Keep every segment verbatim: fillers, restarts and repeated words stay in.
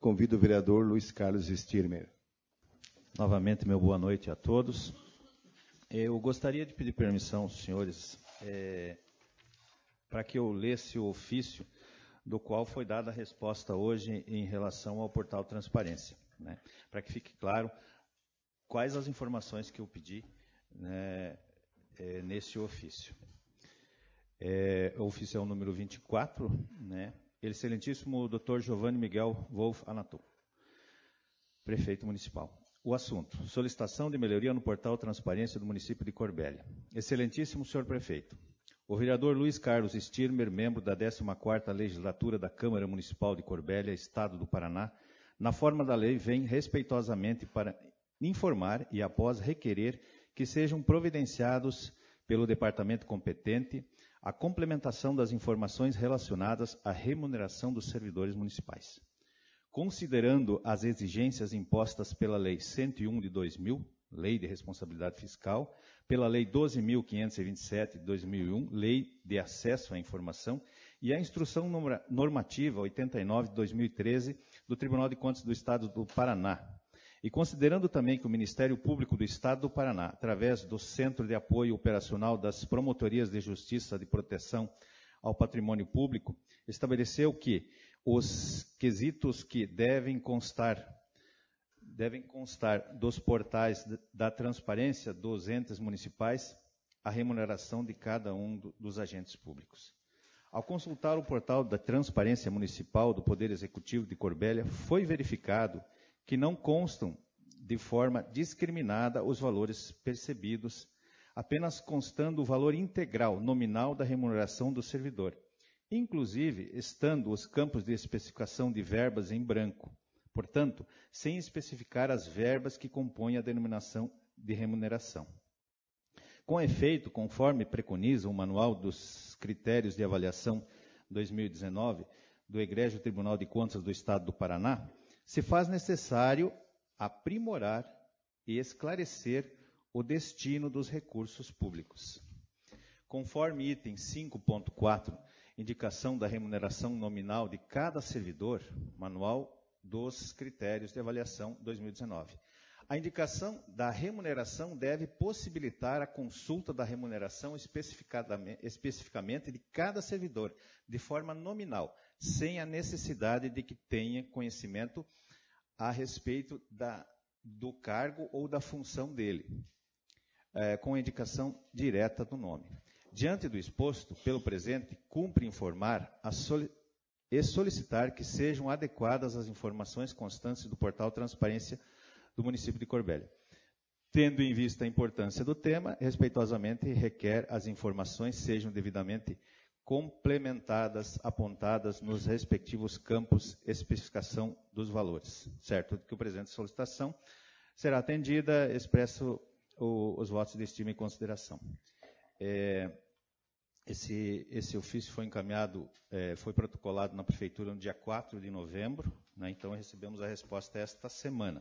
convido o vereador Luiz Carlos Stirmer. Novamente, meu boa noite a todos. Eu gostaria de pedir permissão aos senhores é, para que eu lesse o ofício do qual foi dada a resposta hoje em relação ao portal Transparência, né, para que fique claro quais as informações que eu pedi, né, é, nesse ofício. É, o ofício é o número vinte e quatro, né, Excelentíssimo doutor Giovanni Miguel Wolff Anatum, prefeito municipal. O assunto: solicitação de melhoria no portal Transparência do município de Corbélia. Excelentíssimo senhor prefeito, o vereador Luiz Carlos Stirmer, membro da décima quarta Legislatura da Câmara Municipal de Corbélia, Estado do Paraná, na forma da lei, vem respeitosamente para informar e, após requerer, que sejam providenciados pelo departamento competente a complementação das informações relacionadas à remuneração dos servidores municipais. Considerando as exigências impostas pela Lei cento e um de dois mil, Lei de Responsabilidade Fiscal, pela Lei doze mil quinhentos e vinte e sete de dois mil e um, Lei de Acesso à Informação, e a Instrução Normativa oitenta e nove de dois mil e treze do Tribunal de Contas do Estado do Paraná, e considerando também que o Ministério Público do Estado do Paraná, através do Centro de Apoio Operacional das Promotorias de Justiça de Proteção ao Patrimônio Público, estabeleceu que os quesitos que devem constar, devem constar dos portais da transparência dos entes municipais, a remuneração de cada um do, dos agentes públicos. Ao consultar o portal da Transparência Municipal do Poder Executivo de Corbélia, foi verificado que não constam de forma discriminada os valores percebidos, apenas constando o valor integral nominal da remuneração do servidor, inclusive estando os campos de especificação de verbas em branco, portanto, sem especificar as verbas que compõem a denominação de remuneração. Com efeito, conforme preconiza o Manual dos Critérios de Avaliação dois mil e dezenove do Egrégio Tribunal de Contas do Estado do Paraná, se faz necessário aprimorar e esclarecer o destino dos recursos públicos. Conforme item cinco ponto quatro, indicação da remuneração nominal de cada servidor, Manual dos Critérios de Avaliação dois mil e dezenove. A indicação da remuneração deve possibilitar a consulta da remuneração especificadamente, especificamente de cada servidor, de forma nominal, sem a necessidade de que tenha conhecimento a respeito da, do cargo ou da função dele, é, com a indicação direta do nome. Diante do exposto, pelo presente, cumpre informar a soli- e solicitar que sejam adequadas as informações constantes do portal Transparência do município de Corbélia. Tendo em vista a importância do tema, respeitosamente requer as informações sejam devidamente complementadas, apontadas nos respectivos campos, especificação dos valores. Certo? Que o presente solicitação será atendida, expresso o, os votos de estima e consideração. É, esse, esse ofício foi encaminhado, é, foi protocolado na Prefeitura no dia quatro de novembro, né, então recebemos a resposta esta semana.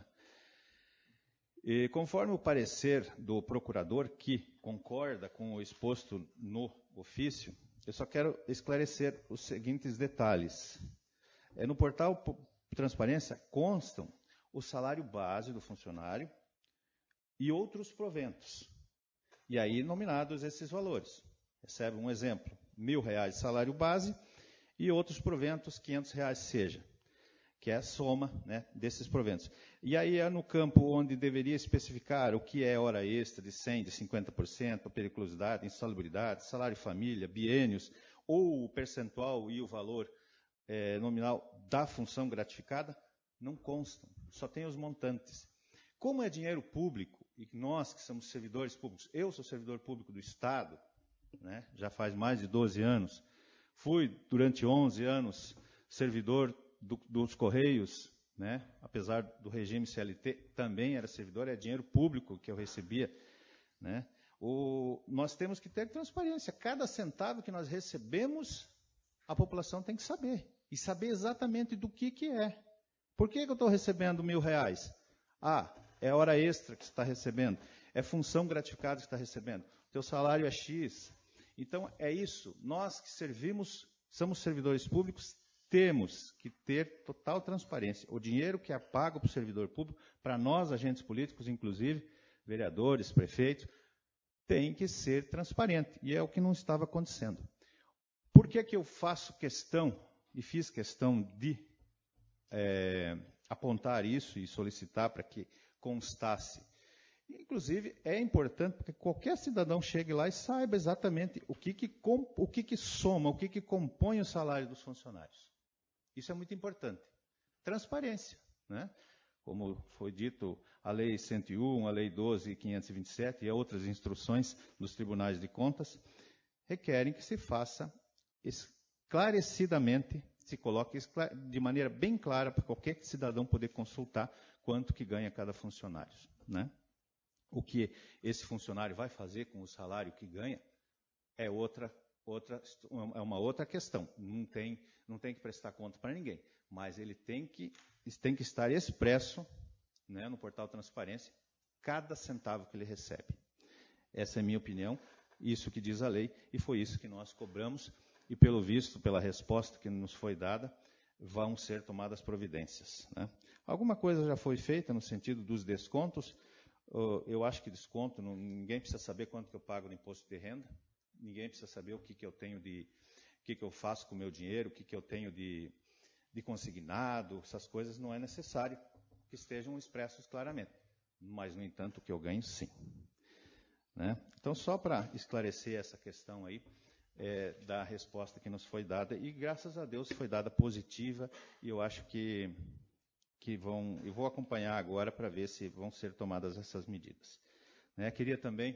E conforme o parecer do procurador, que concorda com o exposto no ofício, eu só quero esclarecer os seguintes detalhes. É, no portal Transparência constam o salário base do funcionário e outros proventos. E aí nominados esses valores. Recebe um exemplo, mil reais de salário base e outros proventos, quinhentos reais seja, que é a soma, né, desses proventos. E aí é no campo onde deveria especificar o que é hora extra de cem por cento, de cinquenta por cento, periculosidade, insalubridade, salário família, biênios, ou o percentual e o valor é, nominal da função gratificada, não constam, só tem os montantes. Como é dinheiro público, e nós que somos servidores públicos, eu sou servidor público do Estado, né, já faz mais de doze anos, fui durante onze anos servidor do, dos Correios, né, apesar do regime C L T, também era servidor, é dinheiro público que eu recebia. Né, o, nós temos que ter transparência. Cada centavo que nós recebemos, a população tem que saber. E saber exatamente do que, que é. Por que, que eu estou recebendo mil reais? Ah, é hora extra que você está recebendo. É função gratificada que você está recebendo. O teu salário é X. Então, é isso. Nós que servimos, somos servidores públicos, temos que ter total transparência. O dinheiro que é pago para o servidor público, para nós, agentes políticos, inclusive, vereadores, prefeitos, tem que ser transparente. E é o que não estava acontecendo. Por que que eu faço questão, e fiz questão de é, apontar isso e solicitar para que constasse? Inclusive, é importante que qualquer cidadão chegue lá e saiba exatamente o que, que, o que, que soma, o que, que compõe o salário dos funcionários. Isso é muito importante. Transparência, né? Como foi dito, a Lei cento e um, a Lei doze mil quinhentos e vinte e sete e outras instruções dos tribunais de contas requerem que se faça esclarecidamente, se coloque de maneira bem clara para qualquer cidadão poder consultar quanto que ganha cada funcionário, né? O que esse funcionário vai fazer com o salário que ganha é outra, outra, é uma outra questão. Não tem, não tem que prestar conta para ninguém, mas ele tem que, tem que estar expresso, né, no portal Transparência, cada centavo que ele recebe. Essa é a minha opinião, isso que diz a lei, e foi isso que nós cobramos, e pelo visto, pela resposta que nos foi dada, vão ser tomadas providências, né? Alguma coisa já foi feita no sentido dos descontos. Eu acho que desconto, não, ninguém precisa saber quanto que eu pago no imposto de renda, ninguém precisa saber o que, que eu tenho de, o que, que eu faço com o meu dinheiro, o que, que eu tenho de, de consignado, essas coisas não é necessário que estejam expressos claramente. Mas, no entanto, o que eu ganho, sim. Né? Então, só para esclarecer essa questão aí, é, da resposta que nos foi dada, e graças a Deus foi dada positiva, e eu acho que que vão, eu vou acompanhar agora para ver se vão ser tomadas essas medidas. Né, queria também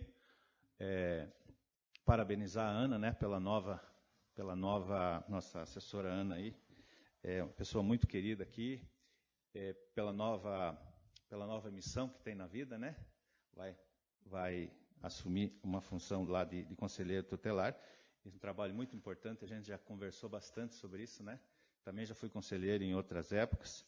é, parabenizar a Ana, né, pela nova, pela nova, nossa assessora Ana aí, é uma pessoa muito querida aqui, é, pela nova, pela nova missão que tem na vida, né, vai, vai assumir uma função lá de, de conselheiro tutelar, é um trabalho muito importante, a gente já conversou bastante sobre isso, né, também já fui conselheiro em outras épocas.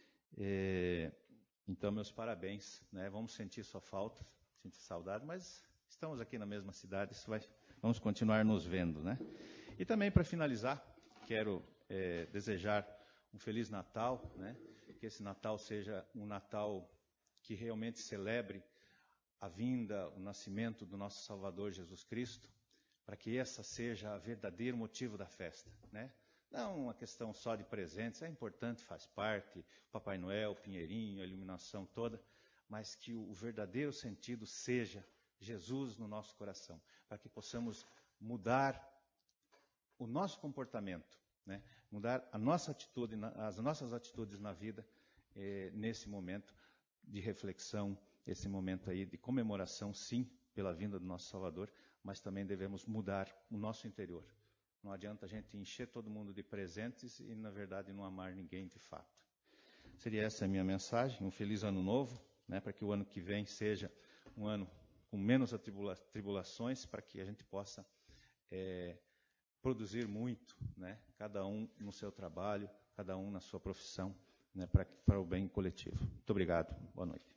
É, então, meus parabéns, né? Vamos sentir sua falta, sentir saudade, mas estamos aqui na mesma cidade, isso vai, vamos continuar nos vendo, né? E também, para finalizar, quero é, desejar um Feliz Natal, né? Que esse Natal seja um Natal que realmente celebre a vinda, o nascimento do nosso Salvador Jesus Cristo, para que essa seja a verdadeiro motivo da festa, né? Não uma questão só de presentes, é importante, faz parte, Papai Noel, Pinheirinho, a iluminação toda, mas que o verdadeiro sentido seja Jesus no nosso coração, para que possamos mudar o nosso comportamento, né? Mudar a nossa atitude, as nossas atitudes na vida, eh, nesse momento de reflexão, esse momento aí de comemoração, sim, pela vinda do nosso Salvador, mas também devemos mudar o nosso interior. Não adianta a gente encher todo mundo de presentes e, na verdade, não amar ninguém de fato. Seria essa a minha mensagem. Um feliz ano novo, né, para que o ano que vem seja um ano com menos atribula tribulações, para que a gente possa é, produzir muito, né, cada um no seu trabalho, cada um na sua profissão, né, para, para o bem coletivo. Muito obrigado. Boa noite.